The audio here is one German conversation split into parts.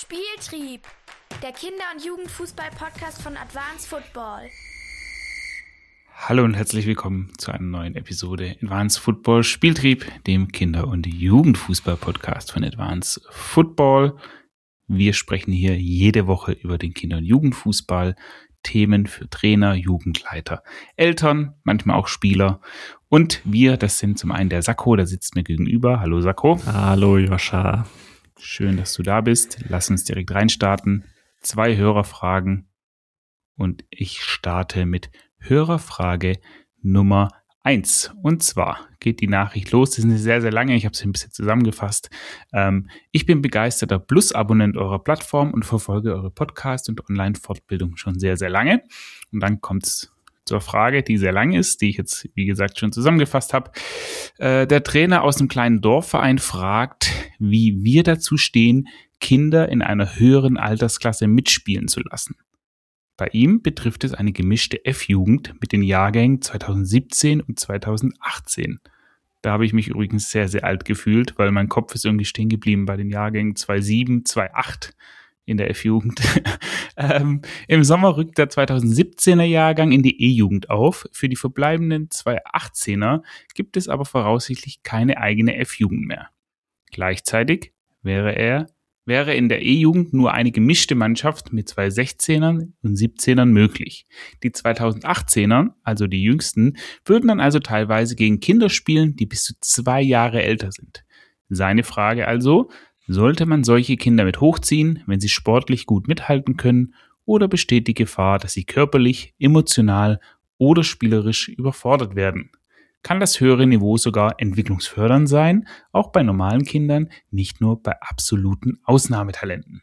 Spieltrieb, der Kinder- und Jugendfußball-Podcast von Advanced Football. Hallo und herzlich willkommen zu einer neuen Episode Advanced Football Spieltrieb, dem Kinder- und Jugendfußball-Podcast von Advanced Football. Wir sprechen hier jede Woche über den Kinder- und Jugendfußball, Themen für Trainer, Jugendleiter, Eltern, manchmal auch Spieler. Und wir, das sind zum einen der Sakko, der sitzt mir gegenüber. Hallo Sakko. Hallo Joscha. Schön, dass du da bist. Lass uns direkt reinstarten. 2 Hörerfragen und ich starte mit Hörerfrage Nummer 1. Und zwar geht die Nachricht los. Das ist eine sehr, sehr lange. Ich habe sie ein bisschen zusammengefasst. Ich bin begeisterter Plus-Abonnent eurer Plattform und verfolge eure Podcast- und Online-Fortbildung schon sehr, sehr lange. Und dann kommt es zur Frage, die sehr lang ist, die ich jetzt, wie gesagt, schon zusammengefasst habe. Der Trainer aus einem kleinen Dorfverein fragt, wie wir dazu stehen, Kinder in einer höheren Altersklasse mitspielen zu lassen. Bei ihm betrifft es eine gemischte F-Jugend mit den Jahrgängen 2017 und 2018. Da habe ich mich übrigens sehr, sehr alt gefühlt, weil mein Kopf ist irgendwie stehen geblieben bei den Jahrgängen 2007, 2008 in der F-Jugend. Im Sommer rückt der 2017er Jahrgang in die E-Jugend auf. Für die verbleibenden 2018er gibt es aber voraussichtlich keine eigene F-Jugend mehr. Gleichzeitig wäre in der E-Jugend nur eine gemischte Mannschaft mit 2 16ern und 17ern möglich. Die 2018er, also die jüngsten, würden dann also teilweise gegen Kinder spielen, die bis zu 2 Jahre älter sind. Seine Frage also, sollte man solche Kinder mit hochziehen, wenn sie sportlich gut mithalten können, oder besteht die Gefahr, dass sie körperlich, emotional oder spielerisch überfordert werden? Kann das höhere Niveau sogar entwicklungsfördernd sein, auch bei normalen Kindern, nicht nur bei absoluten Ausnahmetalenten?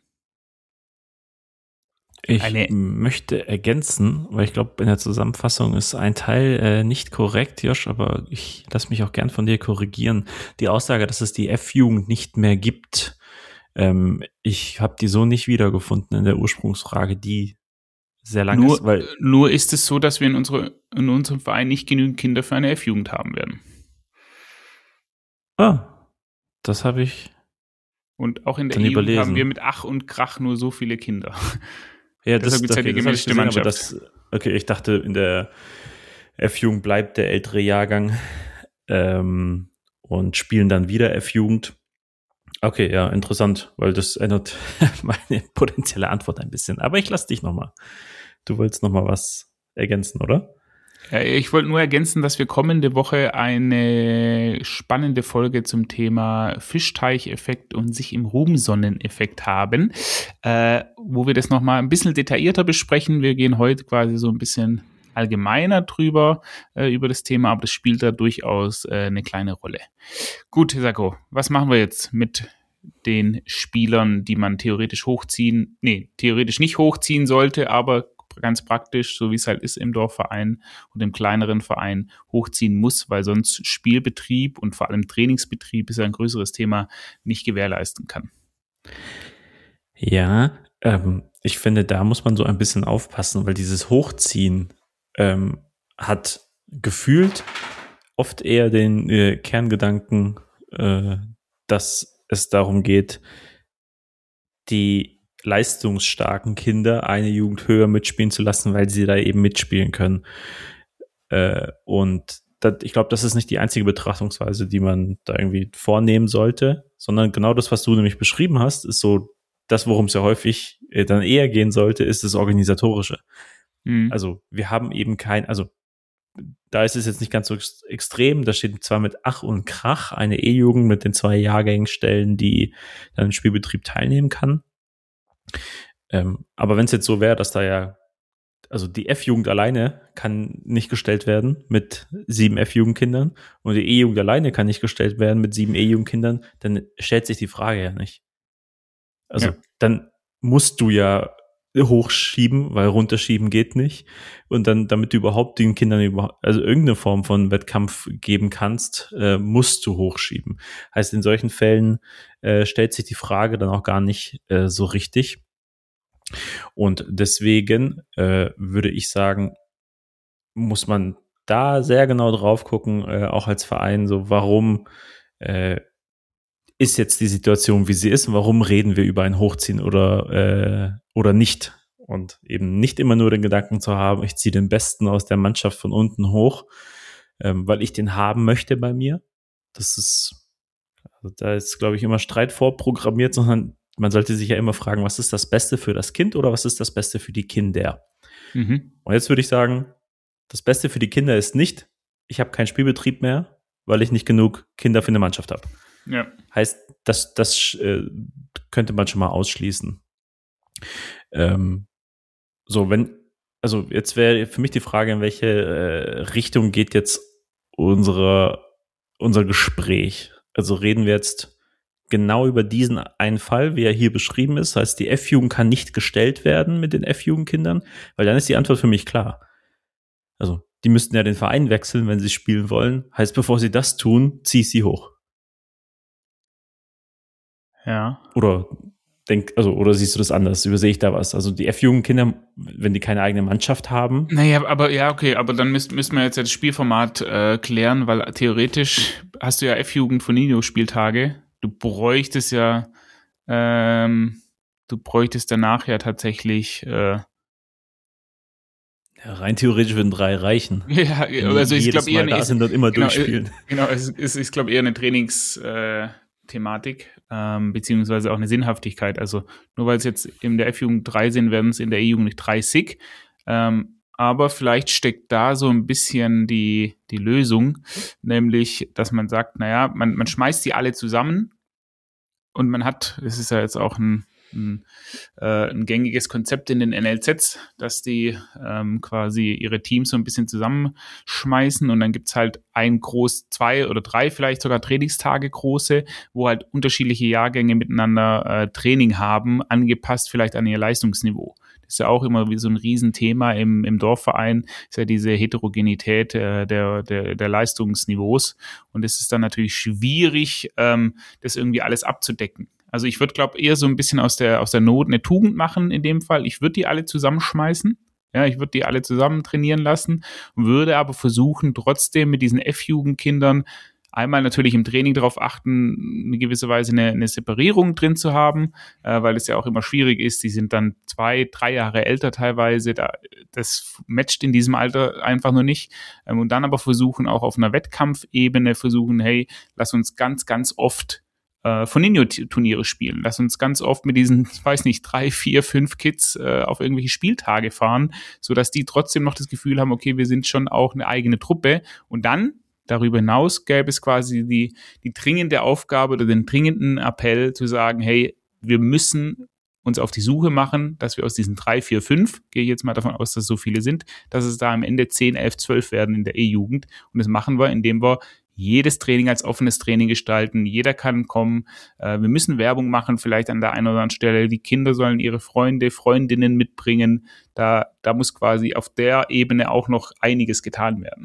Ich möchte ergänzen, weil ich glaube, in der Zusammenfassung ist ein Teil nicht korrekt, Josh, aber ich lasse mich auch gern von dir korrigieren. Die Aussage, dass es die F-Jugend nicht mehr gibt, ich habe die so nicht wiedergefunden in der Ursprungsfrage, die sehr lang ist. Nur ist es so, dass wir in unserem Verein nicht genügend Kinder für eine F-Jugend haben werden. Das habe ich. Und auch in der E-Jugend haben wir mit Ach und Krach nur so viele Kinder. Ja, das ist die gemischte Mannschaft. Okay, ich dachte, in der F-Jugend bleibt der ältere Jahrgang und spielen dann wieder F-Jugend. Okay, ja, interessant, weil das ändert meine potenzielle Antwort ein bisschen. Aber ich lasse dich nochmal. Du wolltest nochmal was ergänzen, oder? Ich wollte nur ergänzen, dass wir kommende Woche eine spannende Folge zum Thema Fischteicheffekt und sich im Ruhmsonneneffekt haben, wo wir das nochmal ein bisschen detaillierter besprechen. Wir gehen heute quasi so ein bisschen allgemeiner drüber, über das Thema, aber das spielt da durchaus eine kleine Rolle. Gut, Sakko, was machen wir jetzt mit den Spielern, die man theoretisch nicht hochziehen sollte, aber ganz praktisch, so wie es halt ist im Dorfverein und im kleineren Verein, hochziehen muss, weil sonst Spielbetrieb und vor allem Trainingsbetrieb ist ja ein größeres Thema, nicht gewährleisten kann. Ja, ich finde, da muss man so ein bisschen aufpassen, weil dieses Hochziehen hat gefühlt oft eher den Kerngedanken, dass es darum geht, die leistungsstarken Kinder eine Jugend höher mitspielen zu lassen, weil sie da eben mitspielen können. Und ich glaube, das ist nicht die einzige Betrachtungsweise, die man da irgendwie vornehmen sollte, sondern genau das, was du nämlich beschrieben hast, ist so das, worum es ja häufig dann eher gehen sollte, ist das Organisatorische. Mhm. Also wir haben eben da ist es jetzt nicht ganz so extrem, da steht zwar mit Ach und Krach eine E-Jugend mit den 2 Jahrgängen stellen, die dann im Spielbetrieb teilnehmen kann. Aber wenn es jetzt so wäre, dass also die F-Jugend alleine kann nicht gestellt werden mit 7 F-Jugendkindern und die E-Jugend alleine kann nicht gestellt werden mit 7 E-Jugendkindern, dann stellt sich die Frage ja nicht. Also dann musst du ja hochschieben, weil runterschieben geht nicht. Und dann, damit du überhaupt den Kindern irgendeine Form von Wettkampf geben kannst, musst du hochschieben. Heißt, in solchen Fällen stellt sich die Frage dann auch gar nicht so richtig. Und deswegen würde ich sagen, muss man da sehr genau drauf gucken, auch als Verein, so warum ist jetzt die Situation, wie sie ist und warum reden wir über ein Hochziehen oder nicht. Und eben nicht immer nur den Gedanken zu haben, ich ziehe den Besten aus der Mannschaft von unten hoch, weil ich den haben möchte bei mir. Da ist, glaube ich, immer Streit vorprogrammiert, sondern man sollte sich ja immer fragen, was ist das Beste für das Kind oder was ist das Beste für die Kinder? Und jetzt würde ich sagen, das Beste für die Kinder ist nicht, ich habe keinen Spielbetrieb mehr, weil ich nicht genug Kinder für eine Mannschaft habe. Ja. Heißt, das könnte man schon mal ausschließen. Jetzt wäre für mich die Frage, in welche Richtung geht jetzt unser Gespräch? Also reden wir jetzt genau über diesen einen Fall, wie er hier beschrieben ist. Das heißt, die F-Jugend kann nicht gestellt werden mit den F-Jugendkindern, weil dann ist die Antwort für mich klar. Also, die müssten ja den Verein wechseln, wenn sie spielen wollen. Heißt, bevor sie das tun, zieh ich sie hoch. Ja. Oder siehst du das anders? Übersehe ich da was? Also die F-Jugendkinder, wenn die keine eigene Mannschaft haben. Naja, aber dann müssen wir jetzt das Spielformat klären, weil theoretisch hast du ja F-Jugend von Nino-Spieltage. Du bräuchtest danach ja tatsächlich rein theoretisch würden 3 reichen. Ja, also ich glaube eher da sind dann immer durchspielen. Genau, es ist glaube eher eine Trainingsthematik, beziehungsweise auch eine Sinnhaftigkeit. Also nur weil es jetzt in der F-Jugend 3 sind, werden es in der E-Jugend nicht 30. Aber vielleicht steckt da so ein bisschen die Lösung, nämlich, dass man sagt, naja, man schmeißt die alle zusammen und man hat, es ist ja jetzt auch ein gängiges Konzept in den NLZs, dass die quasi ihre Teams so ein bisschen zusammenschmeißen und dann gibt's halt 2 oder 3 vielleicht sogar Trainingstage große, wo halt unterschiedliche Jahrgänge miteinander Training haben, angepasst vielleicht an ihr Leistungsniveau. Das ist ja auch immer wie so ein Riesenthema im Dorfverein, ist ja diese Heterogenität der Leistungsniveaus und es ist dann natürlich schwierig, das irgendwie alles abzudecken. Also ich würde, glaube eher so ein bisschen aus der Not eine Tugend machen in dem Fall. Ich würde die alle zusammenschmeißen. Ja, ich würde die alle zusammen trainieren lassen und würde aber versuchen, trotzdem mit diesen F-Jugendkindern einmal natürlich im Training darauf achten, eine gewisse Weise eine Separierung drin zu haben, weil es ja auch immer schwierig ist. Die sind dann 2, 3 Jahre älter teilweise. Das matcht in diesem Alter einfach nur nicht. Und dann aber versuchen, auch auf einer Wettkampfebene hey, lass uns ganz, ganz oft von Ninja-Turniere spielen. Lass uns ganz oft mit diesen, 3, 4, 5 Kids auf irgendwelche Spieltage fahren, sodass die trotzdem noch das Gefühl haben, okay, wir sind schon auch eine eigene Truppe. Und dann, darüber hinaus, gäbe es quasi die dringende Aufgabe oder den dringenden Appell zu sagen, hey, wir müssen uns auf die Suche machen, dass wir aus diesen 3, 4, 5, gehe ich jetzt mal davon aus, dass es so viele sind, dass es da am Ende 10, 11, 12 werden in der E-Jugend. Und das machen wir, indem wir jedes Training als offenes Training gestalten. Jeder kann kommen. Wir müssen Werbung machen, vielleicht an der einen oder anderen Stelle. Die Kinder sollen ihre Freunde, Freundinnen mitbringen. Da muss quasi auf der Ebene auch noch einiges getan werden.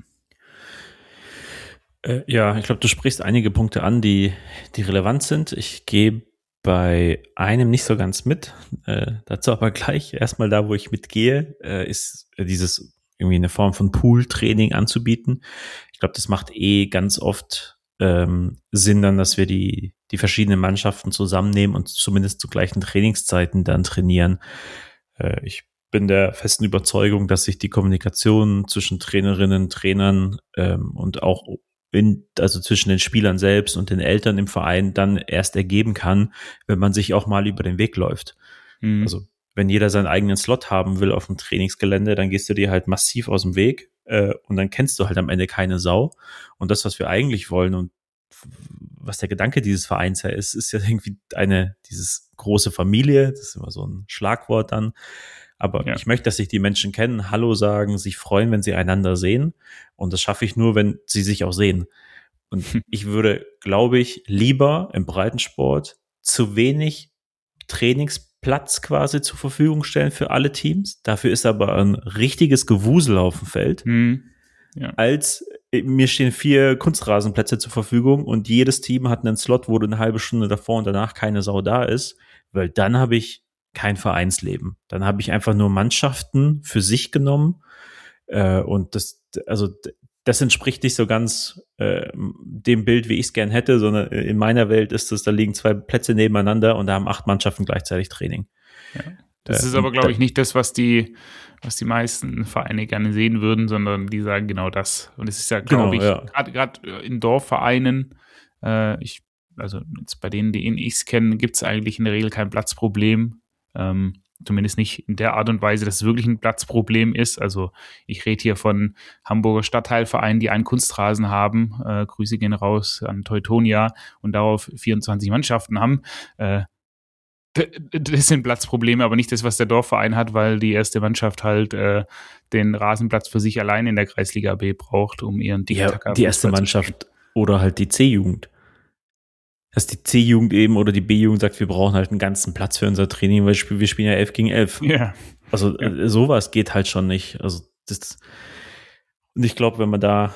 Ja, ich glaube, du sprichst einige Punkte an, die relevant sind. Ich gehe bei einem nicht so ganz mit. Dazu aber gleich. Erstmal da, wo ich mitgehe, ist dieses irgendwie eine Form von Pool-Training anzubieten. Ich glaube, das macht ganz oft Sinn dann, dass wir die verschiedenen Mannschaften zusammennehmen und zumindest zu gleichen Trainingszeiten dann trainieren. Ich bin der festen Überzeugung, dass sich die Kommunikation zwischen Trainerinnen, Trainern und auch also zwischen den Spielern selbst und den Eltern im Verein dann erst ergeben kann, wenn man sich auch mal über den Weg läuft. Mhm. Also wenn jeder seinen eigenen Slot haben will auf dem Trainingsgelände, dann gehst du dir halt massiv aus dem Weg und dann kennst du halt am Ende keine Sau. Und das, was wir eigentlich wollen und was der Gedanke dieses Vereins ja ist ja irgendwie dieses große Familie, das ist immer so ein Schlagwort dann. Aber ich möchte, dass sich die Menschen kennen, Hallo sagen, sich freuen, wenn sie einander sehen. Und das schaffe ich nur, wenn sie sich auch sehen. Und ich würde, glaube ich, lieber im Breitensport zu wenig Trainingsplatz quasi zur Verfügung stellen für alle Teams. Dafür ist aber ein richtiges Gewusel auf dem Feld. Als mir stehen 4 Kunstrasenplätze zur Verfügung und jedes Team hat einen Slot, wo eine halbe Stunde davor und danach keine Sau da ist. Weil dann habe ich kein Vereinsleben. Dann habe ich einfach nur Mannschaften für sich genommen und das entspricht nicht so ganz dem Bild, wie ich es gern hätte, sondern in meiner Welt ist es, da liegen 2 Plätze nebeneinander und da haben 8 Mannschaften gleichzeitig Training. Ja. Das ist aber, glaube ich, nicht das, was die meisten Vereine gerne sehen würden, sondern die sagen genau das. Und es ist ja, glaube ich, gerade in Dorfvereinen, also jetzt bei denen, die ich es kenne, gibt es eigentlich in der Regel kein Platzproblem. Zumindest nicht in der Art und Weise, dass es wirklich ein Platzproblem ist. Also ich rede hier von Hamburger Stadtteilvereinen, die einen Kunstrasen haben. Grüße gehen raus an Teutonia und darauf 24 Mannschaften haben. Das sind Platzprobleme, aber nicht das, was der Dorfverein hat, weil die erste Mannschaft halt den Rasenplatz für sich allein in der Kreisliga B braucht, um ihren Tiki-Taka die erste Mannschaft oder halt die C-Jugend. Dass die C-Jugend eben oder die B-Jugend sagt, wir brauchen halt einen ganzen Platz für unser Training, weil wir spielen ja 11 gegen 11. Ja. Also sowas geht halt schon nicht. Also und ich glaube, wenn man da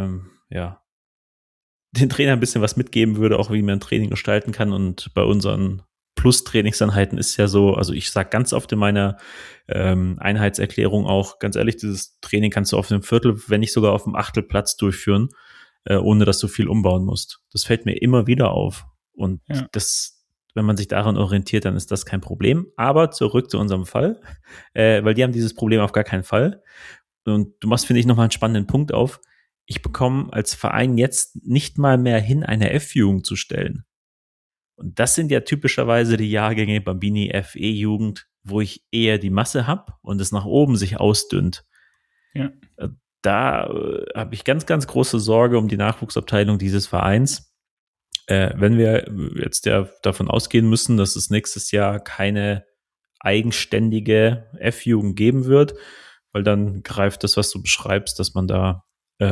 den Trainer ein bisschen was mitgeben würde, auch wie man Training gestalten kann, und bei unseren Plus-Trainingseinheiten ist ja so, also ich sage ganz oft in meiner Einheitserklärung auch, ganz ehrlich, dieses Training kannst du auf einem Viertel, wenn nicht sogar auf einem Achtelplatz durchführen, ohne dass du viel umbauen musst. Das fällt mir immer wieder auf. Und das, wenn man sich daran orientiert, dann ist das kein Problem. Aber zurück zu unserem Fall, weil die haben dieses Problem auf gar keinen Fall. Und du machst, finde ich, nochmal einen spannenden Punkt auf. Ich bekomme als Verein jetzt nicht mal mehr hin, eine F-Jugend zu stellen. Und das sind ja typischerweise die Jahrgänge Bambini, FE-Jugend, wo ich eher die Masse habe und es nach oben sich ausdünnt. Ja. Da habe ich ganz, ganz große Sorge um die Nachwuchsabteilung dieses Vereins. Wenn wir jetzt ja davon ausgehen müssen, dass es nächstes Jahr keine eigenständige F-Jugend geben wird, weil dann greift das, was du beschreibst, dass man da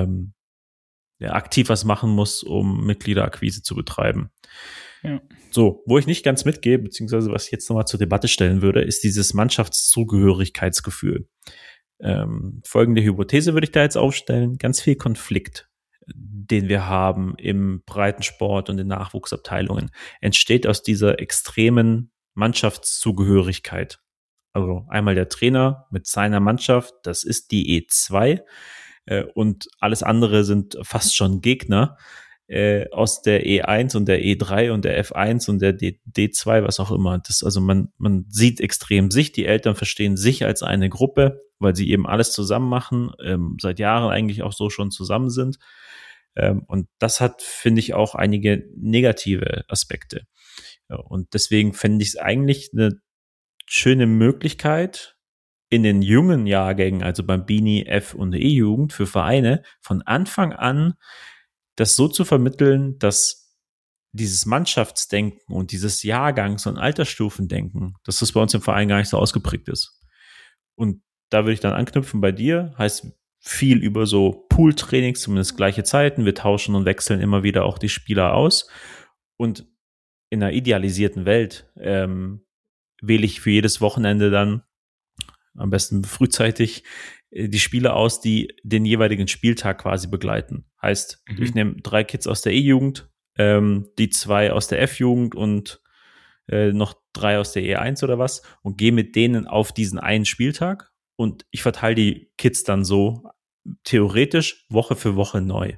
aktiv was machen muss, um Mitgliederakquise zu betreiben. Ja. So, wo ich nicht ganz mitgehe, beziehungsweise was ich jetzt nochmal zur Debatte stellen würde, ist dieses Mannschaftszugehörigkeitsgefühl. Folgende Hypothese würde ich da jetzt aufstellen. Ganz viel Konflikt, den wir haben im Breitensport und in Nachwuchsabteilungen, entsteht aus dieser extremen Mannschaftszugehörigkeit. Also einmal der Trainer mit seiner Mannschaft, das ist die E2, und alles andere sind fast schon Gegner aus der E1 und der E3 und der F1 und der D2, was auch immer. Das, also man sieht extrem sich, die Eltern verstehen sich als eine Gruppe, weil sie eben alles zusammen machen, seit Jahren eigentlich auch so schon zusammen sind. Und das hat, finde ich, auch einige negative Aspekte. Und deswegen fände ich es eigentlich eine schöne Möglichkeit, in den jungen Jahrgängen, also beim Bini, F- und E-Jugend für Vereine, von Anfang an das so zu vermitteln, dass dieses Mannschaftsdenken und dieses Jahrgangs- und Altersstufendenken, dass das bei uns im Verein gar nicht so ausgeprägt ist. Und da würde ich dann anknüpfen bei dir, heißt viel über so Pool-Trainings, zumindest gleiche Zeiten, wir tauschen und wechseln immer wieder auch die Spieler aus. Und in einer idealisierten Welt wähle ich für jedes Wochenende dann am besten frühzeitig die Spieler aus, die den jeweiligen Spieltag quasi begleiten. Heißt, ich nehme 3 Kids aus der E-Jugend, die 2 aus der F-Jugend und noch 3 aus der E1 oder was und gehe mit denen auf diesen einen Spieltag und ich verteile die Kids dann so theoretisch Woche für Woche neu.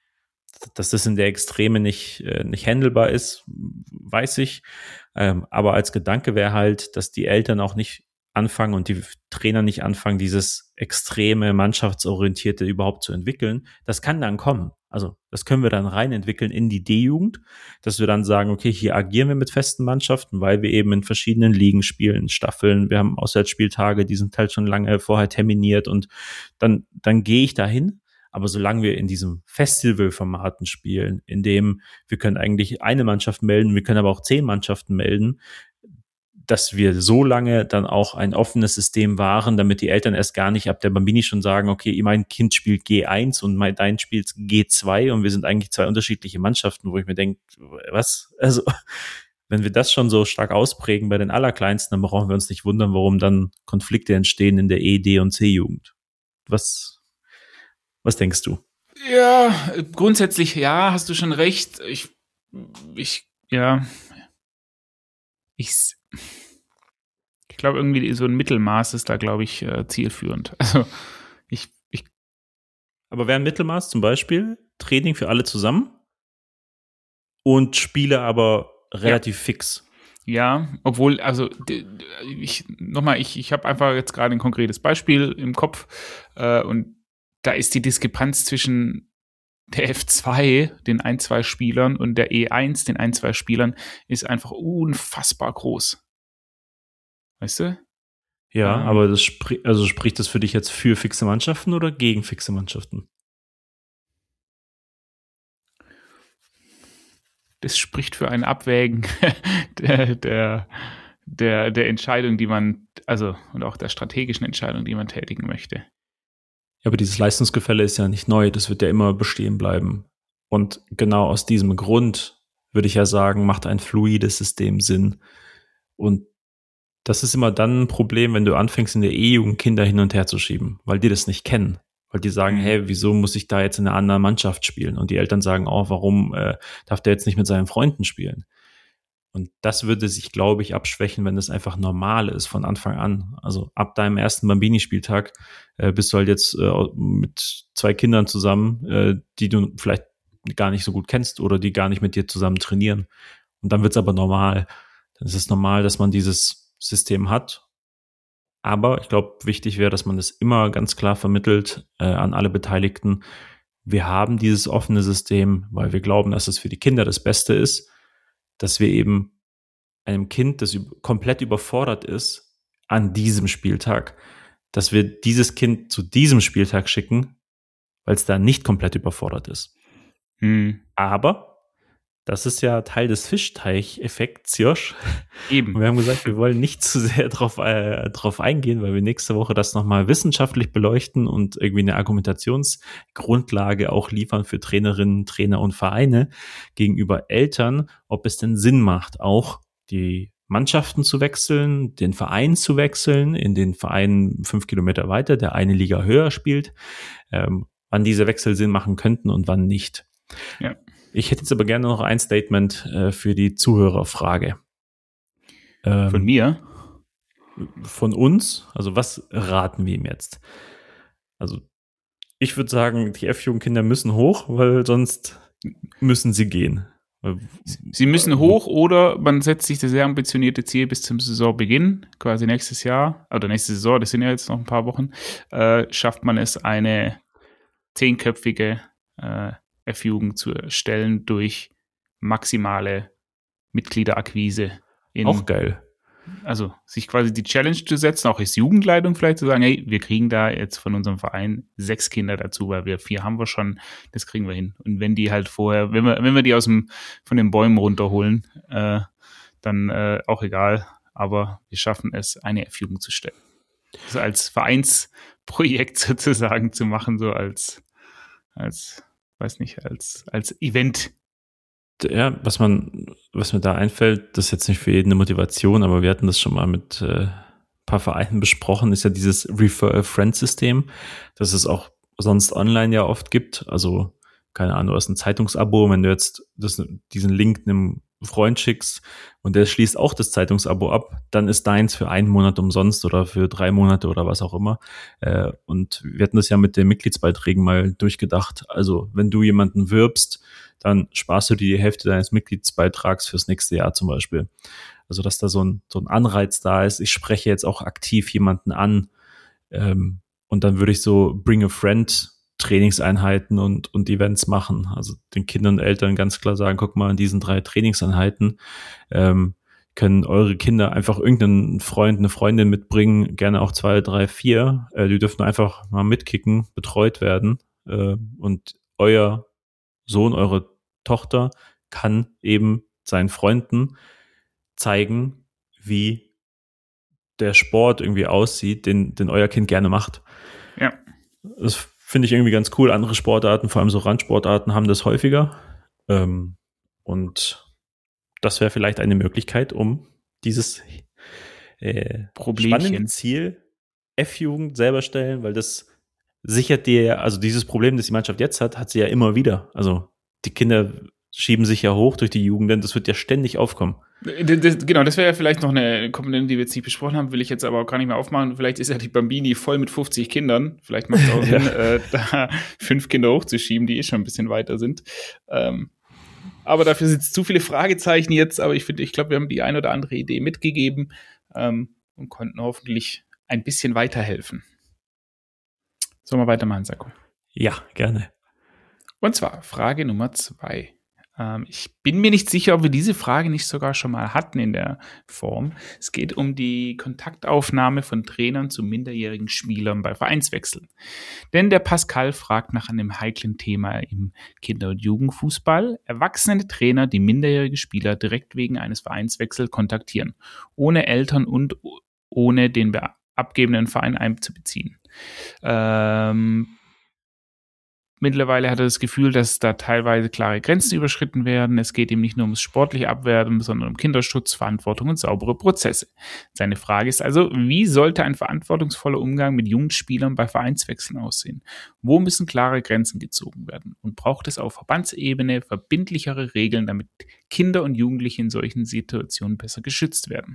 Dass das in der Extreme nicht handelbar ist, weiß ich. Aber als Gedanke wäre halt, dass die Eltern auch nicht anfangen und die Trainer nicht anfangen, dieses extreme Mannschaftsorientierte überhaupt zu entwickeln. Das kann dann kommen. Also das können wir dann rein entwickeln in die D-Jugend, dass wir dann sagen, okay, hier agieren wir mit festen Mannschaften, weil wir eben in verschiedenen Ligen spielen, Staffeln, wir haben Auswärtsspieltage, die sind halt schon lange vorher terminiert und dann gehe ich dahin. Aber solange wir in diesem Festivalformaten spielen, in dem wir können eigentlich eine Mannschaft melden, wir können aber auch 10 Mannschaften melden, dass wir so lange dann auch ein offenes System wahren, damit die Eltern erst gar nicht ab der Bambini schon sagen, okay, mein Kind spielt G1 und dein spielt G2 und wir sind eigentlich 2 unterschiedliche Mannschaften, wo ich mir denke, was? Also, wenn wir das schon so stark ausprägen bei den Allerkleinsten, dann brauchen wir uns nicht wundern, warum dann Konflikte entstehen in der E, D und C-Jugend. Was denkst du? Ja, grundsätzlich ja, hast du schon recht. Ich glaube irgendwie so ein Mittelmaß ist da, glaube ich, zielführend. Also ich Aber wäre ein Mittelmaß zum Beispiel Training für alle zusammen und Spiele aber relativ fix. Ja, obwohl, also ich habe einfach jetzt gerade ein konkretes Beispiel im Kopf und da ist die Diskrepanz zwischen der F2, den 1-2 Spielern, und der E1, den 1-2 Spielern, ist einfach unfassbar groß. Weißt du? Ja, aber das spricht das für dich jetzt für fixe Mannschaften oder gegen fixe Mannschaften? Das spricht für ein Abwägen der Entscheidung, die man, also und auch der strategischen Entscheidung, die man tätigen möchte. Ja, aber dieses Leistungsgefälle ist ja nicht neu, das wird ja immer bestehen bleiben. Und genau aus diesem Grund würde ich ja sagen, macht ein fluides System Sinn. Und das ist immer dann ein Problem, wenn du anfängst, in der E-Jugend Kinder hin und her zu schieben, weil die das nicht kennen. Weil die sagen, hey, wieso muss ich da jetzt in einer anderen Mannschaft spielen? Und die Eltern sagen auch, warum darf der jetzt nicht mit seinen Freunden spielen? Und das würde sich, glaube ich, abschwächen, wenn das einfach normal ist von Anfang an. Also ab deinem ersten Bambini-Spieltag bist du halt jetzt mit 2 Kindern zusammen, die du vielleicht gar nicht so gut kennst oder die gar nicht mit dir zusammen trainieren. Und dann wird es aber normal. Dann ist es normal, dass man dieses System hat. Aber ich glaube, wichtig wäre, dass man das immer ganz klar vermittelt an alle Beteiligten. Wir haben dieses offene System, weil wir glauben, dass es für die Kinder das Beste ist, dass wir eben einem Kind, das komplett überfordert ist an diesem Spieltag, dass wir dieses Kind zu diesem Spieltag schicken, weil es da nicht komplett überfordert ist. Aber das ist ja Teil des Fischteich-Effekts, Josh. Eben. Und wir haben gesagt, wir wollen nicht zu sehr drauf eingehen, weil wir nächste Woche das nochmal wissenschaftlich beleuchten und irgendwie eine Argumentationsgrundlage auch liefern für Trainerinnen, Trainer und Vereine gegenüber Eltern, ob es denn Sinn macht, auch die Mannschaften zu wechseln, den Verein zu wechseln, in den Verein 5 Kilometer weiter, der eine Liga höher spielt, wann diese Wechsel Sinn machen könnten und wann nicht. Ja. Ich hätte jetzt aber gerne noch ein Statement für die Zuhörerfrage. Von mir? Von uns? Also was raten wir ihm jetzt? Also ich würde sagen, die F-Jugendkinder müssen hoch, weil sonst müssen sie gehen. Sie müssen hoch oder man setzt sich das sehr ambitionierte Ziel bis zum Saisonbeginn, quasi nächstes Jahr, oder nächste Saison, das sind ja jetzt noch ein paar Wochen, schafft man es, eine 10-köpfige F-Jugend zu erstellen durch maximale Mitgliederakquise. Auch geil. Also sich quasi die Challenge zu setzen, auch als Jugendleitung vielleicht zu sagen, hey, wir kriegen da jetzt von unserem Verein 6 Kinder dazu, weil 4 haben wir schon, das kriegen wir hin. Und wenn die halt vorher, wenn wir die von den Bäumen runterholen, dann auch egal, aber wir schaffen es, eine F-Jugend zu stellen. Das als Vereinsprojekt sozusagen zu machen, so als Event. Ja, was mir da einfällt, das ist jetzt nicht für jeden eine Motivation, aber wir hatten das schon mal mit ein paar Vereinen besprochen, ist ja dieses Refer-a-Friend-System, das es auch sonst online ja oft gibt. Also, keine Ahnung, du hast ein Zeitungsabo, wenn du jetzt diesen Link einem Freund schickst und der schließt auch das Zeitungsabo ab, dann ist deins für 1 Monat umsonst oder für 3 Monate oder was auch immer. Und wir hatten das ja mit den Mitgliedsbeiträgen mal durchgedacht. Also, wenn du jemanden wirbst, dann sparst du dir die Hälfte deines Mitgliedsbeitrags fürs nächste Jahr zum Beispiel. Also, dass da so ein Anreiz da ist. Ich spreche jetzt auch aktiv jemanden an und dann würde ich so Bring a Friend Trainingseinheiten und Events machen. Also den Kindern und Eltern ganz klar sagen, guck mal, in diesen 3 Trainingseinheiten können eure Kinder einfach irgendeinen Freund, eine Freundin mitbringen, gerne auch 2, 3, 4. Die dürfen einfach mal mitkicken, betreut werden und euer Sohn, eure Tochter kann eben seinen Freunden zeigen, wie der Sport irgendwie aussieht, den euer Kind gerne macht. Ja. Das finde ich irgendwie ganz cool. Andere Sportarten, vor allem so Randsportarten, haben das häufiger. Und das wäre vielleicht eine Möglichkeit, um dieses spannende Ziel F-Jugend selber stellen, weil das sichert dir ja, also dieses Problem, das die Mannschaft jetzt hat, hat sie ja immer wieder. Also die Kinder schieben sich ja hoch durch die Jugenden, das wird ja ständig aufkommen. Genau, das wäre ja vielleicht noch eine Komponente, die wir jetzt nicht besprochen haben, will ich jetzt aber auch gar nicht mehr aufmachen. Vielleicht ist ja die Bambini voll mit 50 Kindern. Vielleicht macht es auch Sinn, da 5 Kinder hochzuschieben, die schon ein bisschen weiter sind. Aber dafür sind es zu viele Fragezeichen jetzt. Aber ich glaube, wir haben die ein oder andere Idee mitgegeben und konnten hoffentlich ein bisschen weiterhelfen. Sollen wir weitermachen, Sacco? Ja, gerne. Und zwar Frage Nummer 2. Ich bin mir nicht sicher, ob wir diese Frage nicht sogar schon mal hatten in der Form. Es geht um die Kontaktaufnahme von Trainern zu minderjährigen Spielern bei Vereinswechseln. Denn der Pascal fragt nach einem heiklen Thema im Kinder- und Jugendfußball. Erwachsene Trainer, die minderjährige Spieler direkt wegen eines Vereinswechsels kontaktieren, ohne Eltern und ohne den abgebenden Verein einzubeziehen. Mittlerweile hat er das Gefühl, dass da teilweise klare Grenzen überschritten werden. Es geht ihm nicht nur ums sportliche Abwerten, sondern um Kinderschutz, Verantwortung und saubere Prozesse. Seine Frage ist also, wie sollte ein verantwortungsvoller Umgang mit Jugendspielern bei Vereinswechseln aussehen? Wo müssen klare Grenzen gezogen werden? Und braucht es auf Verbandsebene verbindlichere Regeln, damit Kinder und Jugendliche in solchen Situationen besser geschützt werden?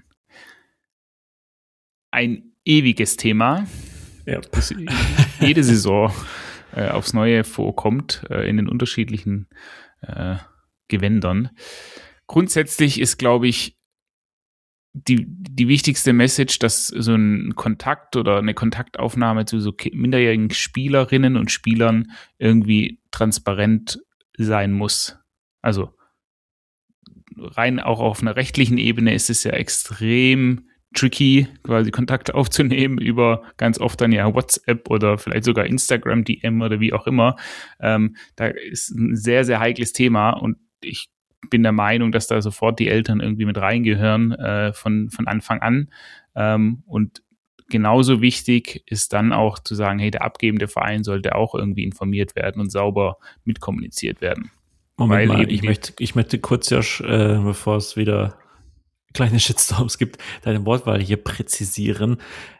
Ein ewiges Thema, das jede Saison aufs Neue vorkommt, in den unterschiedlichen Gewändern. Grundsätzlich ist, glaube ich, die wichtigste Message, dass so ein Kontakt oder eine Kontaktaufnahme zu so minderjährigen Spielerinnen und Spielern irgendwie transparent sein muss. Also rein auch auf einer rechtlichen Ebene ist es ja extrem tricky, quasi Kontakt aufzunehmen über ganz oft dann ja WhatsApp oder vielleicht sogar Instagram DM oder wie auch immer. Da ist ein sehr, sehr heikles Thema und ich bin der Meinung, dass da sofort die Eltern irgendwie mit reingehören von Anfang an. Und genauso wichtig ist dann auch zu sagen, hey, der abgebende Verein sollte auch irgendwie informiert werden und sauber mitkommuniziert werden. Moment mal, ich möchte kurz, Josh, bevor es wieder kleine Shitstorms gibt, deine Wortwahl hier präzisieren.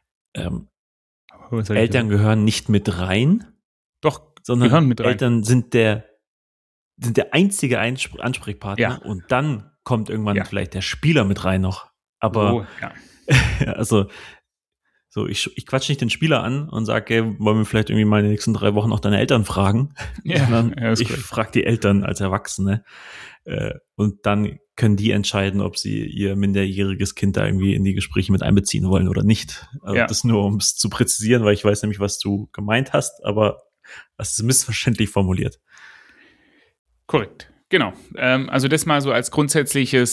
Eltern gehören nicht mit rein. Doch, sondern gehören mit rein. Eltern sind der einzige Ansprechpartner und dann kommt irgendwann vielleicht der Spieler mit rein noch. Aber also so, ich quatsche nicht den Spieler an und sage, wollen wir vielleicht irgendwie mal in den nächsten 3 Wochen auch deine Eltern fragen? Sondern ich frage die Eltern als Erwachsene. Und dann können die entscheiden, ob sie ihr minderjähriges Kind da irgendwie in die Gespräche mit einbeziehen wollen oder nicht. Also das nur, um es zu präzisieren, weil ich weiß nämlich, was du gemeint hast, aber das ist missverständlich formuliert. Korrekt, genau. Also das mal so als grundsätzlicher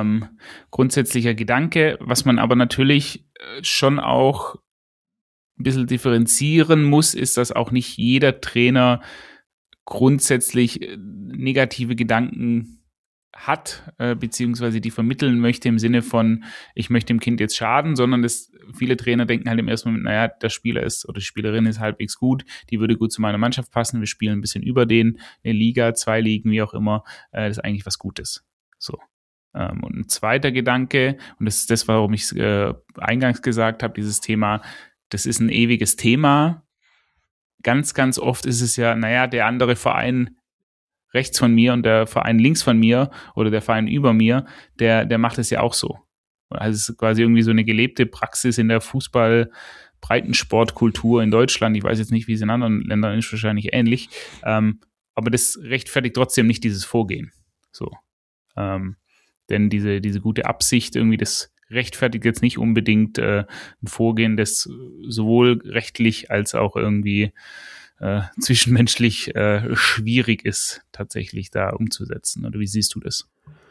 Gedanke, was man aber natürlich schon auch ein bisschen differenzieren muss, ist, dass auch nicht jeder Trainer grundsätzlich negative Gedanken hat, beziehungsweise die vermitteln möchte im Sinne von, ich möchte dem Kind jetzt schaden, sondern viele Trainer denken halt im ersten Moment, naja, der Spieler ist oder die Spielerin ist halbwegs gut, die würde gut zu meiner Mannschaft passen, wir spielen ein bisschen über den, eine Liga, 2 Ligen, wie auch immer, das ist eigentlich was Gutes. So. Und ein zweiter Gedanke, und das ist das, warum ich es eingangs gesagt habe, dieses Thema, das ist ein ewiges Thema. Ganz, ganz oft ist es ja, naja, der andere Verein rechts von mir und der Verein links von mir oder der Verein über mir, der macht es ja auch so. Also es ist quasi irgendwie so eine gelebte Praxis in der Fußball-Breitensportkultur in Deutschland. Ich weiß jetzt nicht, wie es in anderen Ländern ist, wahrscheinlich ähnlich. Aber das rechtfertigt trotzdem nicht dieses Vorgehen. So. Denn diese gute Absicht irgendwie, das rechtfertigt jetzt nicht unbedingt ein Vorgehen, das sowohl rechtlich als auch irgendwie zwischenmenschlich schwierig ist, tatsächlich da umzusetzen. Oder wie siehst du das?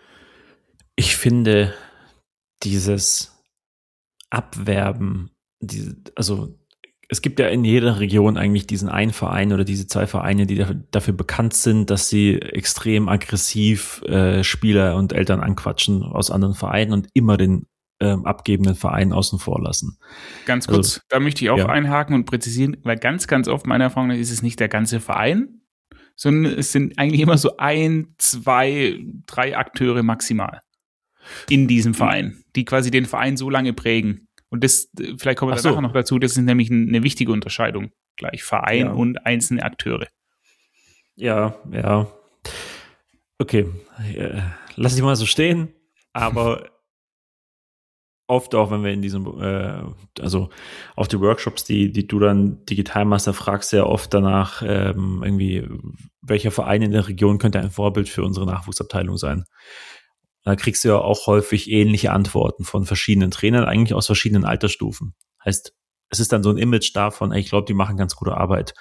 Ich finde, dieses Abwerben, also es gibt ja in jeder Region eigentlich diesen einen Verein oder diese 2 Vereine, die dafür bekannt sind, dass sie extrem aggressiv Spieler und Eltern anquatschen aus anderen Vereinen und immer den abgebenden Verein außen vor lassen. Ganz kurz, da möchte ich auch einhaken und präzisieren, weil ganz, ganz oft meiner Erfahrung nach ist es nicht der ganze Verein, sondern es sind eigentlich immer so 1, 2, 3 Akteure maximal in diesem Verein, die quasi den Verein so lange prägen. Und das, vielleicht kommen wir nachher noch dazu, das ist nämlich eine wichtige Unterscheidung. Gleich Verein und einzelne Akteure. Ja. Okay, lass ich mal so stehen, aber oft auch, wenn wir in diesem, also auf die Workshops, die du dann digital machst, da fragst du ja oft danach, irgendwie, welcher Verein in der Region könnte ein Vorbild für unsere Nachwuchsabteilung sein. Da kriegst du ja auch häufig ähnliche Antworten von verschiedenen Trainern, eigentlich aus verschiedenen Altersstufen. Heißt, es ist dann so ein Image davon, ich glaube, die machen ganz gute Arbeit.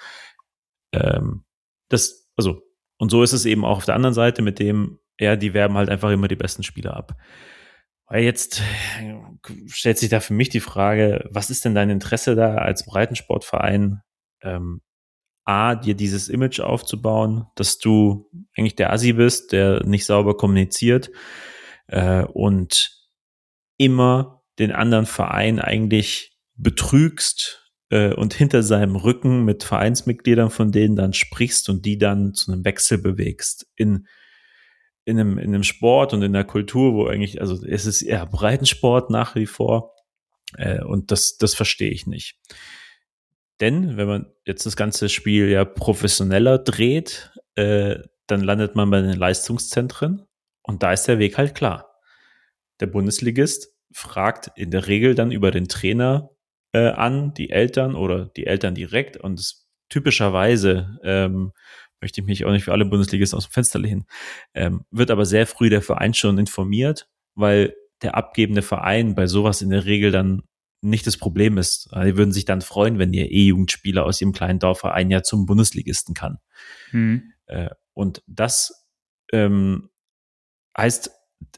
Und so ist es eben auch auf der anderen Seite mit dem, ja, die werben halt einfach immer die besten Spieler ab. Weil jetzt stellt sich da für mich die Frage, was ist denn dein Interesse da als Breitensportverein, dir dieses Image aufzubauen, dass du eigentlich der Assi bist, der nicht sauber kommuniziert und immer den anderen Verein eigentlich betrügst und hinter seinem Rücken mit Vereinsmitgliedern von denen dann sprichst und die dann zu einem Wechsel bewegst in einem Sport und in der Kultur, wo eigentlich, also es ist eher Breitensport nach wie vor und das verstehe ich nicht. Denn wenn man jetzt das ganze Spiel ja professioneller dreht, dann landet man bei den Leistungszentren und da ist der Weg halt klar. Der Bundesligist fragt in der Regel dann über den Trainer an, die Eltern oder die Eltern direkt und typischerweise möchte ich mich auch nicht für alle Bundesligisten aus dem Fenster lehnen, wird aber sehr früh der Verein schon informiert, weil der abgebende Verein bei sowas in der Regel dann nicht das Problem ist. Die würden sich dann freuen, wenn ihr E-Jugendspieler aus ihrem kleinen Dorfverein ja zum Bundesligisten kann. Und das heißt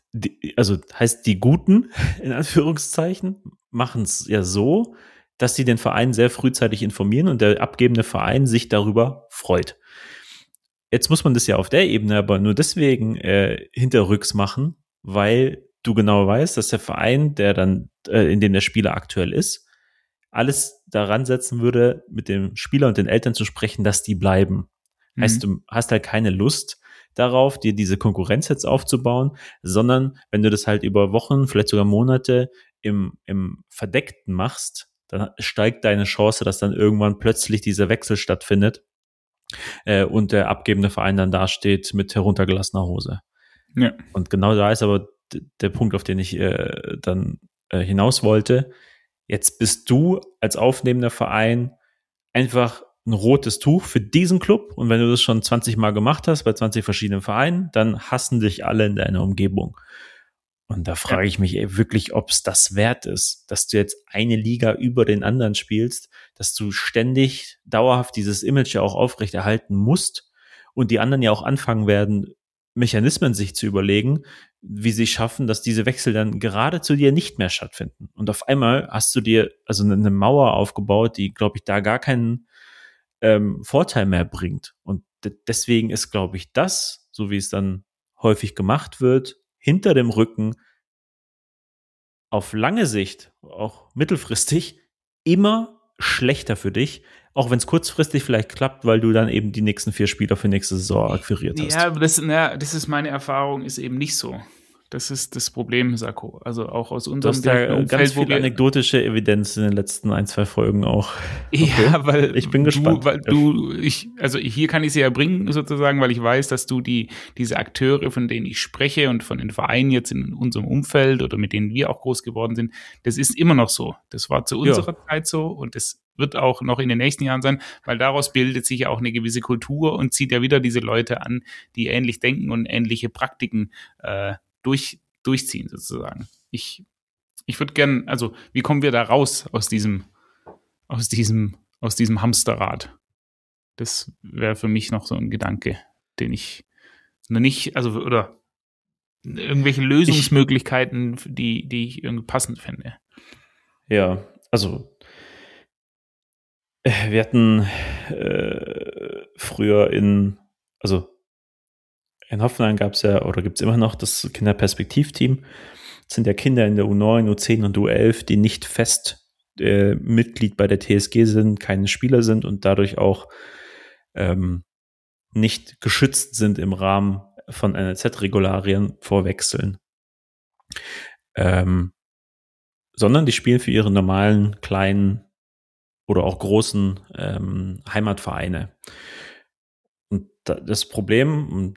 die Guten, in Anführungszeichen, machen es ja so, dass sie den Verein sehr frühzeitig informieren und der abgebende Verein sich darüber freut. Jetzt muss man das ja auf der Ebene aber nur deswegen hinterrücks machen, weil du genau weißt, dass der Verein, der dann, in dem der Spieler aktuell ist, alles daran setzen würde, mit dem Spieler und den Eltern zu sprechen, dass die bleiben. Heißt, du hast halt keine Lust darauf, dir diese Konkurrenz jetzt aufzubauen, sondern wenn du das halt über Wochen, vielleicht sogar Monate im Verdeckten machst, dann steigt deine Chance, dass dann irgendwann plötzlich dieser Wechsel stattfindet und der abgebende Verein dann dasteht mit heruntergelassener Hose. Ja. Und genau da ist aber der Punkt, auf den ich dann hinaus wollte. Jetzt bist du als aufnehmender Verein einfach ein rotes Tuch für diesen Club und wenn du das schon 20 Mal gemacht hast bei 20 verschiedenen Vereinen, dann hassen dich alle in deiner Umgebung. Und da frage ich mich wirklich, ob es das wert ist, dass du jetzt eine Liga über den anderen spielst, dass du ständig dauerhaft dieses Image ja auch aufrechterhalten musst und die anderen ja auch anfangen werden, Mechanismen sich zu überlegen, wie sie schaffen, dass diese Wechsel dann gerade zu dir nicht mehr stattfinden. Und auf einmal hast du dir also eine Mauer aufgebaut, die, glaube ich, da gar keinen Vorteil mehr bringt. Und deswegen ist, glaube ich, das, so wie es dann häufig gemacht wird, hinter dem Rücken auf lange Sicht, auch mittelfristig, immer schlechter für dich, auch wenn es kurzfristig vielleicht klappt, weil du dann eben die nächsten 4 Spieler für nächste Saison akquiriert hast. Ja, das ist meine Erfahrung, ist eben nicht so. Das ist das Problem, Sacco. Also auch aus unserem Umfeld, ganz viel anekdotische Evidenz in den letzten 1-2 Folgen auch. Okay. Ja, weil ich bin gespannt. Also hier kann ich sie ja bringen sozusagen, weil ich weiß, dass du diese Akteure, von denen ich spreche und von den Vereinen jetzt in unserem Umfeld oder mit denen wir auch groß geworden sind, das ist immer noch so. Das war zu unserer Zeit so und das wird auch noch in den nächsten Jahren sein, weil daraus bildet sich ja auch eine gewisse Kultur und zieht ja wieder diese Leute an, die ähnlich denken und ähnliche Praktiken durchziehen sozusagen. Ich würde gern, also wie kommen wir da raus aus diesem Hamsterrad? Das wäre für mich noch so ein Gedanke, den ich noch nicht, also oder irgendwelche Lösungsmöglichkeiten, die ich irgendwie passend fände. Ja, also wir hatten früher in Hoffenheim gab es ja, oder gibt es immer noch, das Kinderperspektivteam. Das sind ja Kinder in der U9, U10 und U11, die nicht fest Mitglied bei der TSG sind, keine Spieler sind und dadurch auch nicht geschützt sind im Rahmen von NLZ-Regularien vor Wechseln. Sondern die spielen für ihre normalen, kleinen oder auch großen Heimatvereine. Und das Problem,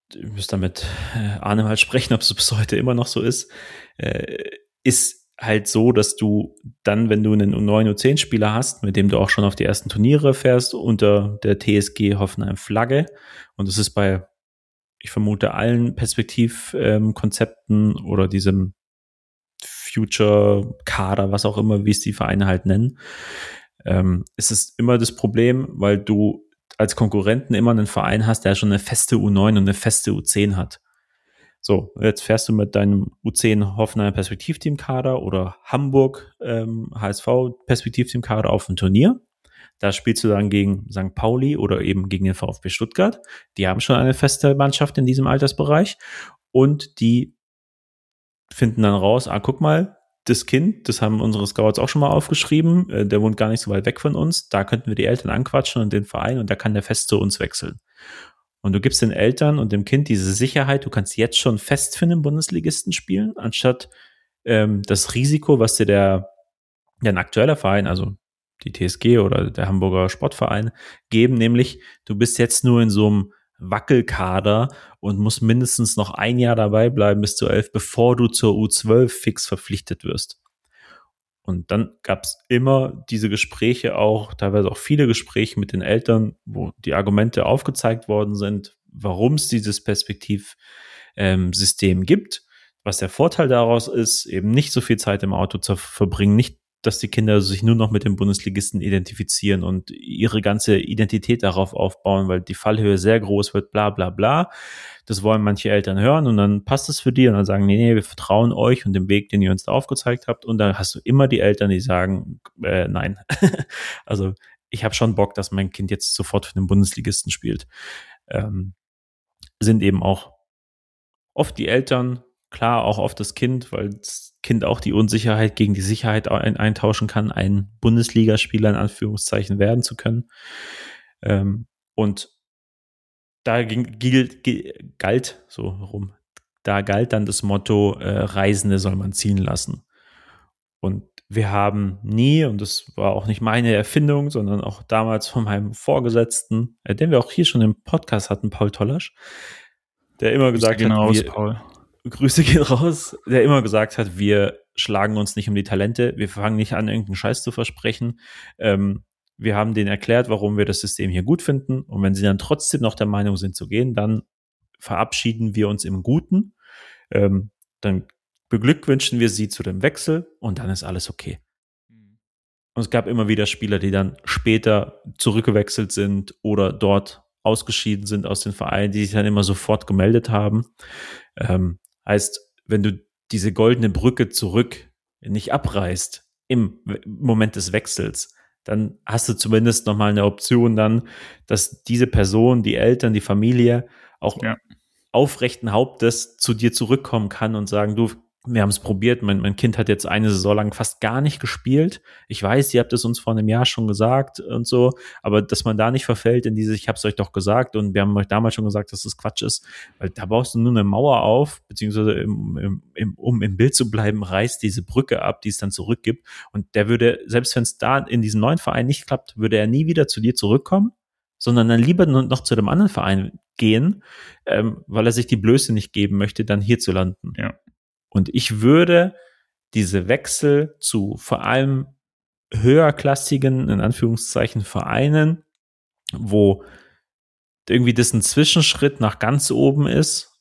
ihr müsst damit Arne mal sprechen, ob es bis heute immer noch so ist, ist halt so, dass du dann, wenn du einen U9, U10-Spieler hast, mit dem du auch schon auf die ersten Turniere fährst, unter der TSG Hoffenheim Flagge, und das ist bei, ich vermute, allen Perspektivkonzepten oder diesem Future-Kader, was auch immer, wie es die Vereine halt nennen, ist es immer das Problem, weil du als Konkurrenten immer einen Verein hast, der schon eine feste U9 und eine feste U10 hat. So, jetzt fährst du mit deinem U10 Hoffenheim Perspektivteam-Kader oder Hamburg HSV Perspektivteam-Kader auf ein Turnier. Da spielst du dann gegen St. Pauli oder eben gegen den VfB Stuttgart. Die haben schon eine feste Mannschaft in diesem Altersbereich und die finden dann raus, guck mal, das Kind, das haben unsere Scouts auch schon mal aufgeschrieben, der wohnt gar nicht so weit weg von uns, da könnten wir die Eltern anquatschen und den Verein und da kann der fest zu uns wechseln. Und du gibst den Eltern und dem Kind diese Sicherheit, du kannst jetzt schon fest für einen Bundesligisten spielen, anstatt das Risiko, was dir ein aktueller Verein, also die TSG oder der Hamburger Sportverein, geben, nämlich du bist jetzt nur in so einem Wackelkader und musst mindestens noch ein Jahr dabei bleiben bis zur 11, bevor du zur U12 fix verpflichtet wirst. Und dann gab es immer diese Gespräche auch, teilweise auch viele Gespräche mit den Eltern, wo die Argumente aufgezeigt worden sind, warum es dieses Perspektivsystem gibt, was der Vorteil daraus ist, eben nicht so viel Zeit im Auto zu verbringen, nicht, dass die Kinder sich nur noch mit dem Bundesligisten identifizieren und ihre ganze Identität darauf aufbauen, weil die Fallhöhe sehr groß wird, bla bla bla. Das wollen manche Eltern hören und dann passt es für die und dann sagen, nee, wir vertrauen euch und dem Weg, den ihr uns da aufgezeigt habt. Und dann hast du immer die Eltern, die sagen, nein. Also ich habe schon Bock, dass mein Kind jetzt sofort für den Bundesligisten spielt. Sind eben auch oft die Eltern, klar auch oft das Kind, weil das Kind auch die Unsicherheit gegen die Sicherheit eintauschen kann, ein Bundesligaspieler in Anführungszeichen werden zu können. Und da galt dann das Motto, Reisende soll man ziehen lassen. Und wir haben nie, und das war auch nicht meine Erfindung, sondern auch damals von meinem Vorgesetzten, den wir auch hier schon im Podcast hatten, Paul Tollasch, der immer gesagt hat, Paul. Grüße gehen raus, der immer gesagt hat, wir schlagen uns nicht um die Talente, wir fangen nicht an, irgendeinen Scheiß zu versprechen. Wir haben denen erklärt, warum wir das System hier gut finden. Und wenn sie dann trotzdem noch der Meinung sind zu gehen, dann verabschieden wir uns im Guten. Dann beglückwünschen wir sie zu dem Wechsel und dann ist alles okay. Und es gab immer wieder Spieler, die dann später zurückgewechselt sind oder dort ausgeschieden sind aus den Vereinen, die sich dann immer sofort gemeldet haben. Heißt, wenn du diese goldene Brücke zurück nicht abreißt im Moment des Wechsels, dann hast du zumindest nochmal eine Option dann, dass diese Person, die Eltern, die Familie auch aufrechten Hauptes zu dir zurückkommen kann und sagen, du, wir haben es probiert, mein Kind hat jetzt eine Saison lang fast gar nicht gespielt. Ich weiß, ihr habt es uns vor einem Jahr schon gesagt und so, aber dass man da nicht verfällt in diese, ich habe es euch doch gesagt und wir haben euch damals schon gesagt, dass das Quatsch ist, weil da baust du nur eine Mauer auf, beziehungsweise um im Bild zu bleiben, reißt diese Brücke ab, die es dann zurückgibt und der würde, selbst wenn es da in diesem neuen Verein nicht klappt, würde er nie wieder zu dir zurückkommen, sondern dann lieber noch zu dem anderen Verein gehen, weil er sich die Blöße nicht geben möchte, dann hier zu landen. Ja. Und ich würde diese Wechsel zu vor allem höherklassigen, in Anführungszeichen, Vereinen, wo irgendwie das ein Zwischenschritt nach ganz oben ist,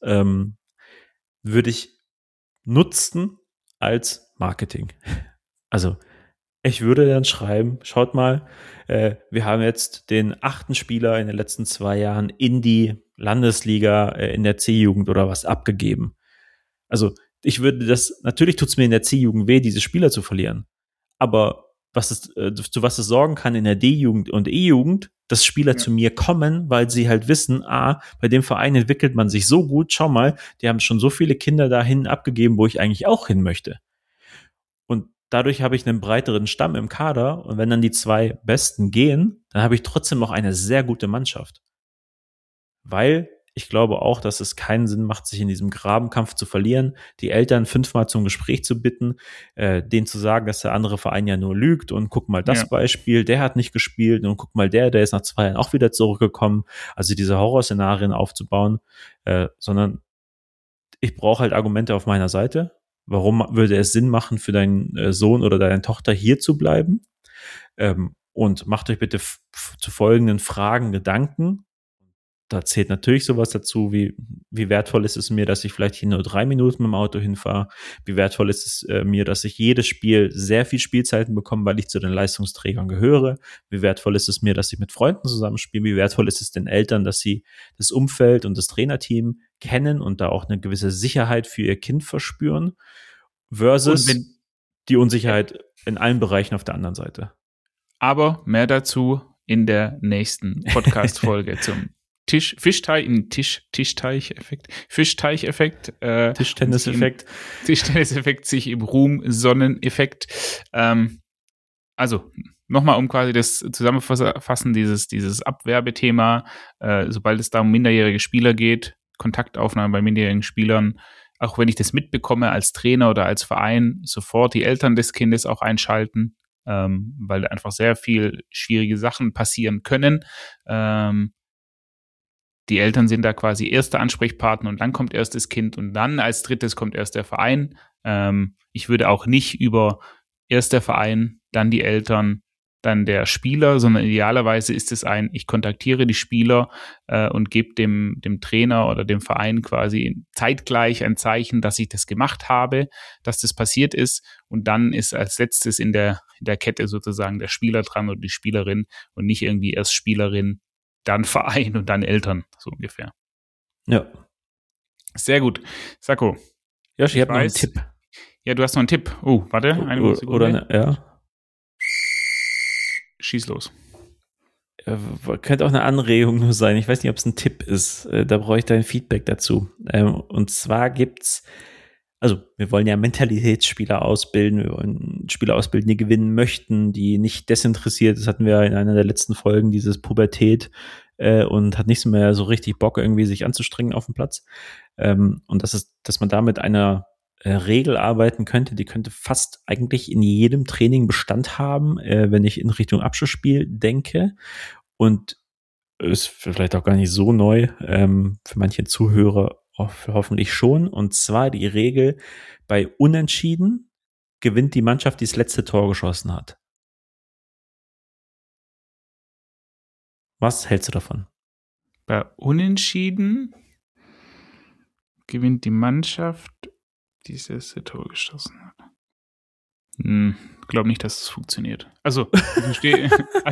würde ich nutzen als Marketing. Also ich würde dann schreiben, schaut mal, wir haben jetzt den 8. Spieler in den letzten 2 Jahren in die Landesliga in der C-Jugend oder was abgegeben. Also ich würde das, natürlich tut es mir in der C-Jugend weh, diese Spieler zu verlieren. Aber zu was es sorgen kann in der D-Jugend und E-Jugend, dass Spieler zu mir kommen, weil sie halt wissen, bei dem Verein entwickelt man sich so gut, schau mal, die haben schon so viele Kinder dahin abgegeben, wo ich eigentlich auch hin möchte. Und dadurch habe ich einen breiteren Stamm im Kader und wenn dann die 2 Besten gehen, dann habe ich trotzdem auch eine sehr gute Mannschaft. Weil ich glaube auch, dass es keinen Sinn macht, sich in diesem Grabenkampf zu verlieren, die Eltern 5-mal zum Gespräch zu bitten, denen zu sagen, dass der andere Verein ja nur lügt und guck mal das Beispiel, der hat nicht gespielt und guck mal der ist nach 2 Jahren auch wieder zurückgekommen. Also diese Horrorszenarien aufzubauen, sondern ich brauche halt Argumente auf meiner Seite. Warum würde es Sinn machen, für deinen Sohn oder deine Tochter hier zu bleiben? Und macht euch bitte zu folgenden Fragen Gedanken. Da zählt natürlich sowas dazu, wie wertvoll ist es mir, dass ich vielleicht hier nur 3 Minuten mit dem Auto hinfahre? Wie wertvoll ist es mir, dass ich jedes Spiel sehr viel Spielzeiten bekomme, weil ich zu den Leistungsträgern gehöre? Wie wertvoll ist es mir, dass ich mit Freunden zusammenspiele? Wie wertvoll ist es den Eltern, dass sie das Umfeld und das Trainerteam kennen und da auch eine gewisse Sicherheit für ihr Kind verspüren? Versus die Unsicherheit in allen Bereichen auf der anderen Seite. Aber mehr dazu in der nächsten Podcast-Folge zum Tischteicheffekt, Tischtenniseffekt, sich im Ruhm Sonneneffekt. Also nochmal, um quasi das zusammenfassen, dieses Abwerbethema, sobald es da um minderjährige Spieler geht, Kontaktaufnahme bei minderjährigen Spielern, auch wenn ich das mitbekomme als Trainer oder als Verein, sofort die Eltern des Kindes auch einschalten, weil einfach sehr viel schwierige Sachen passieren können. Die Eltern sind da quasi erster Ansprechpartner und dann kommt erst das Kind und dann als drittes kommt erst der Verein. Ich würde auch nicht über erst der Verein, dann die Eltern, dann der Spieler, sondern idealerweise ist es ich kontaktiere die Spieler und gebe dem Trainer oder dem Verein quasi zeitgleich ein Zeichen, dass ich das gemacht habe, dass das passiert ist und dann ist als letztes in der Kette sozusagen der Spieler dran oder die Spielerin und nicht irgendwie erst Spielerin, dann Verein und dann Eltern, so ungefähr. Ja. Sehr gut. Sacco. Josh, ich habe noch einen Tipp. Ja, du hast noch einen Tipp. Oh, warte. Eine Sekunde. Ja. Schieß los. Könnte auch eine Anregung nur sein. Ich weiß nicht, ob es ein Tipp ist. Da brauche ich dein Feedback dazu. Und zwar gibt's, also wir wollen ja Mentalitätsspieler ausbilden, wir wollen Spieler ausbilden, die gewinnen möchten, die nicht desinteressiert, das hatten wir in einer der letzten Folgen, dieses Pubertät, und hat nicht mehr so richtig Bock, irgendwie sich anzustrengen auf dem Platz. Und dass man da mit einer Regel arbeiten könnte, die könnte fast eigentlich in jedem Training Bestand haben, wenn ich in Richtung Abschlussspiel denke. Und ist vielleicht auch gar nicht so neu, für manche Zuhörer hoffentlich schon. Und zwar die Regel, bei Unentschieden gewinnt die Mannschaft, die das letzte Tor geschossen hat. Was hältst du davon? Bei Unentschieden gewinnt die Mannschaft, die das letzte Tor geschossen hat. Glaube nicht, dass es funktioniert. Also, ich verstehe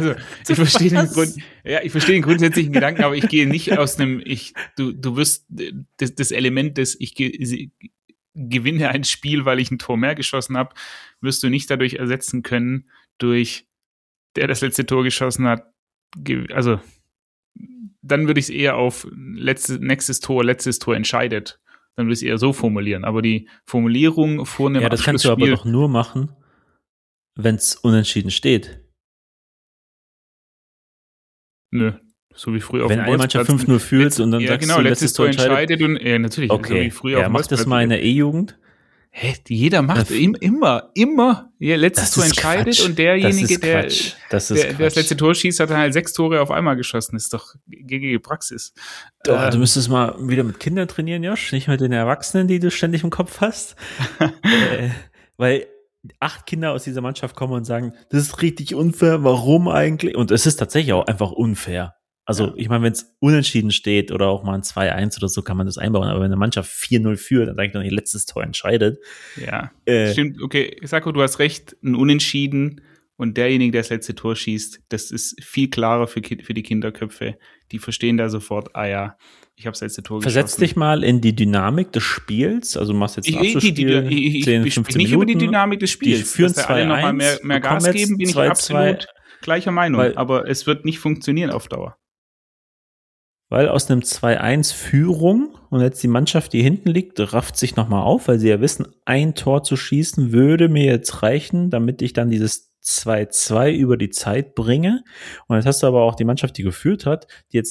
den grundsätzlichen Gedanken, aber ich gehe nicht aus einem, du wirst das Element des, ich gewinne ein Spiel, weil ich ein Tor mehr geschossen habe, wirst du nicht dadurch ersetzen können, durch der das letzte Tor geschossen hat. Also, dann würde ich es eher auf letztes Tor entscheidet. Dann würde ich es eher so formulieren. Aber die Formulierung vor einem Ja, das kannst du aber doch nur machen, wenn es unentschieden steht. Nö, so wie früher auf dem Bolzplatz. Wenn eine Mannschaft 5-0 führt und dann ja, sagst genau, du, letztes Tor entscheidet. Und, ja, natürlich. Okay, so wie früher auf dem mach das mal in der E-Jugend. Hä, jeder macht immer, ja, letztes Tor entscheidet Quatsch. Und derjenige, der das letzte Tor schießt, hat dann halt 6 Tore auf einmal geschossen. Das ist doch gängige Praxis. Du müsstest mal wieder mit Kindern trainieren, Josh, nicht mit den Erwachsenen, die du ständig im Kopf hast. Weil 8 Kinder aus dieser Mannschaft kommen und sagen, das ist richtig unfair, warum eigentlich? Und es ist tatsächlich auch einfach unfair. Also, ich meine, wenn es unentschieden steht oder auch mal ein 2-1 oder so, kann man das einbauen. Aber wenn eine Mannschaft 4-0 führt, dann sage ich dann, ihr letztes Tor entscheidet. Ja, stimmt. Okay, Sacco, du hast recht. Ein Unentschieden und derjenige, der das letzte Tor schießt, das ist viel klarer für die Kinderköpfe. Die verstehen da sofort, ich habe das letzte Tor geschossen. Versetz dich mal in die Dynamik des Spiels. Also, du machst jetzt ein Abschlussspiel, 10, 15 nicht Minuten. Über die Dynamik des Spiels. Die führen 2-1. Alle nochmal mehr Gas geben, bin ich absolut gleicher Meinung. Weil, aber es wird nicht funktionieren auf Dauer. Weil aus einem 2-1 Führung und jetzt die Mannschaft, die hinten liegt, rafft sich nochmal auf, weil sie ja wissen, ein Tor zu schießen würde mir jetzt reichen, damit ich dann dieses 2-2 über die Zeit bringe. Und jetzt hast du aber auch die Mannschaft, die geführt hat, die jetzt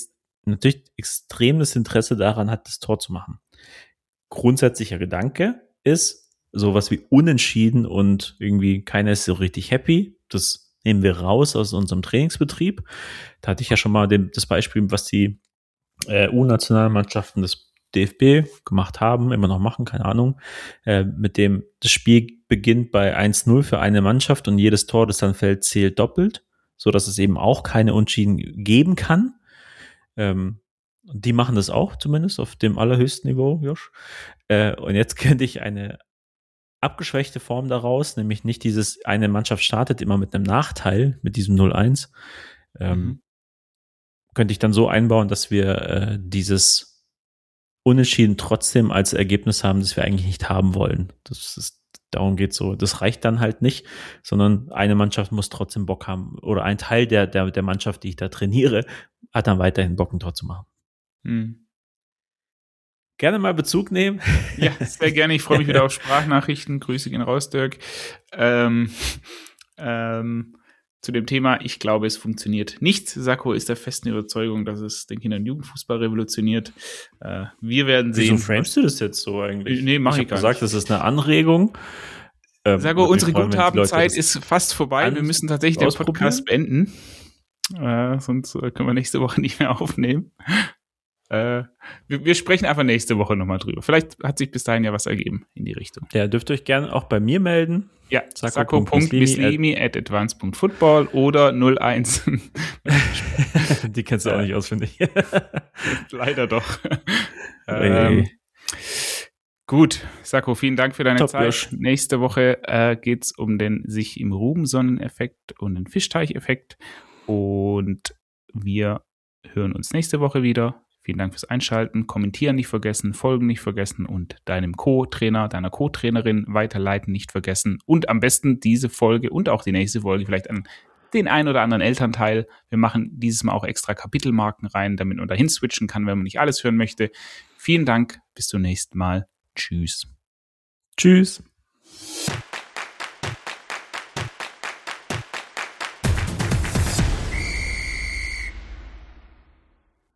natürlich extremes Interesse daran hat, das Tor zu machen. Grundsätzlicher Gedanke ist sowas wie unentschieden und irgendwie keiner ist so richtig happy. Das nehmen wir raus aus unserem Trainingsbetrieb. Da hatte ich ja schon mal das Beispiel, was die U-Nationalmannschaften des DFB gemacht haben, immer noch machen, keine Ahnung, mit dem das Spiel beginnt bei 1-0 für eine Mannschaft und jedes Tor, das dann fällt, zählt doppelt, so dass es eben auch keine Unentschieden geben kann. Die machen das auch, zumindest auf dem allerhöchsten Niveau, Josh. Und jetzt könnte ich eine abgeschwächte Form daraus, nämlich nicht dieses, eine Mannschaft startet immer mit einem Nachteil, mit diesem 0-1, könnte ich dann so einbauen, dass wir dieses Unentschieden trotzdem als Ergebnis haben, das wir eigentlich nicht haben wollen. Darum geht's so. Das reicht dann halt nicht, sondern eine Mannschaft muss trotzdem Bock haben. Oder ein Teil der Mannschaft, die ich da trainiere, hat dann weiterhin Bock, ein Tor zu machen. Gerne mal Bezug nehmen. Ja, sehr gerne. Ich freue mich wieder auf Sprachnachrichten. Grüße gehen raus, Dirk. Zu dem Thema, ich glaube, es funktioniert nicht. Sakko ist der festen Überzeugung, dass es den Kinder- und Jugendfußball revolutioniert. Wir werden sehen. Wieso framest du das jetzt so eigentlich? Nee, mach ich gar nicht. Das ist eine Anregung. Sakko, unsere Guthabenzeit ist fast vorbei. Wir müssen tatsächlich den Podcast beenden. Sonst können wir nächste Woche nicht mehr aufnehmen. Wir sprechen einfach nächste Woche nochmal drüber. Vielleicht hat sich bis dahin ja was ergeben in die Richtung. Ja, dürft ihr euch gerne auch bei mir melden. Ja, sakko.mislimi@advance.football oder 01. Die kennst du auch nicht auswendig. Leider doch. Gut, Sakko, vielen Dank für deine Zeit. Josh. Nächste Woche geht's um den sich im Rubensonneneffekt und den Fischteicheffekt. Und wir hören uns nächste Woche wieder. Vielen Dank fürs Einschalten. Kommentieren nicht vergessen, folgen nicht vergessen und deinem Co-Trainer, deiner Co-Trainerin weiterleiten nicht vergessen. Und am besten diese Folge und auch die nächste Folge vielleicht an den ein oder anderen Elternteil. Wir machen dieses Mal auch extra Kapitelmarken rein, damit man dahin switchen kann, wenn man nicht alles hören möchte. Vielen Dank. Bis zum nächsten Mal. Tschüss. Tschüss.